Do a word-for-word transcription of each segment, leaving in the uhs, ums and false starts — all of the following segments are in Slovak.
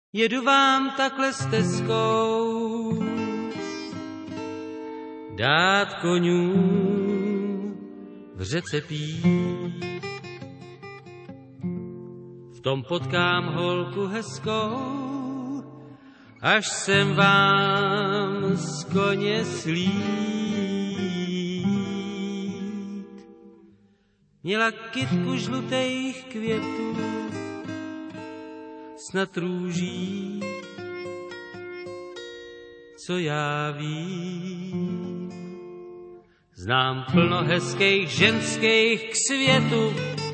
Jedu vám takhle stezkou dát konňů v řece pít. V tom potkám holku hezkou, až jsem vám z koně slít. Měla kytku žlutejch květů, snad růží, co já vím. Znám plno hezkých ženských k světu,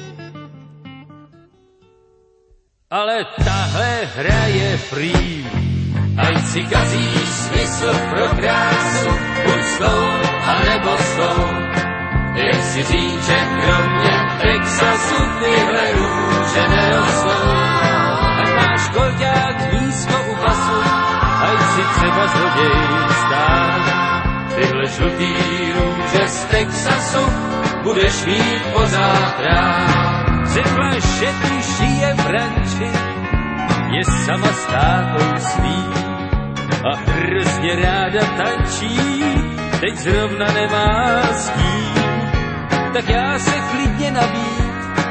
ale tahle hra je free. Ať si kazíš smysl pro krásu, buď s tou, anebo s tou. Jen si říct, že kromě Texasu tyhle růže nerostou. Ať máš kolťák nízko u pasu, ať si třeba zloděj stát. Tyhle žlutý růže z Texasu budeš mít pořád rád. Řekla, že tu žije v ranči, je sama s tátou svým a hrozně ráda tančí, teď zrovna nemá s kým. Tak já se klidně nabít,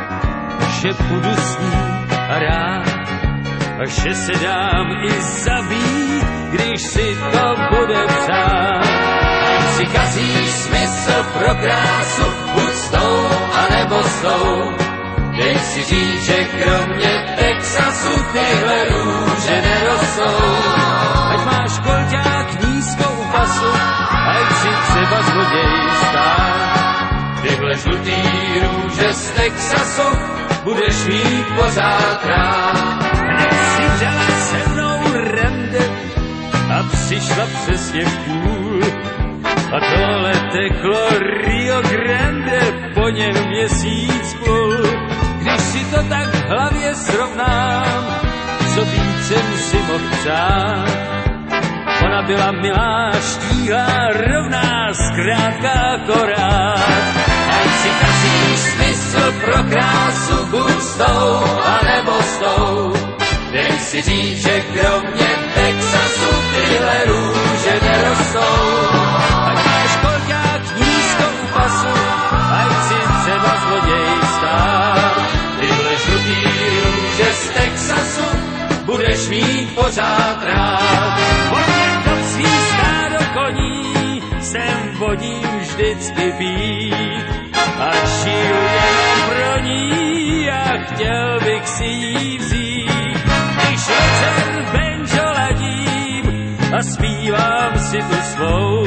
že budu s ní a rád, a že se dám i zabít, když si to bude přát. Ať si kazíš smysl pro krásu, buď s tou, anebo s tou. Dej si říct, že kromě Texasu tyhle růže nerostou. Ať máš kolťák nízko u pasu, ať si třeba zloděj stát. Tyhle žlutý růže z Texasu budeš mít pořád rád. Hned si vzala se mnou rande a přišla přesně v půl. A dole teklo Rio Grande, po něm měsíc půl. Když si to tak v hlavě srovnám, co víc jsem si mohl přát. Ona byla milá, štíhlá, rovná, zkrátka akorát. Ať si kazíš smysl pro krásu, buď s tou, anebo s tou. Dej si říct, že kromě Texasu tyhle růže nerostou. Ať máš kolťák nízko u pasu, ať si třeba zloděj stát. Tyhle žlutý růže z Texasu budeš mít pořád rád. Pojď pod svý stádo koní, sem vodím vždycky být. A žiju jenom pro ní a chtěl bych si jí vzít. Když večer banjo ladím a zpívám si tu svou,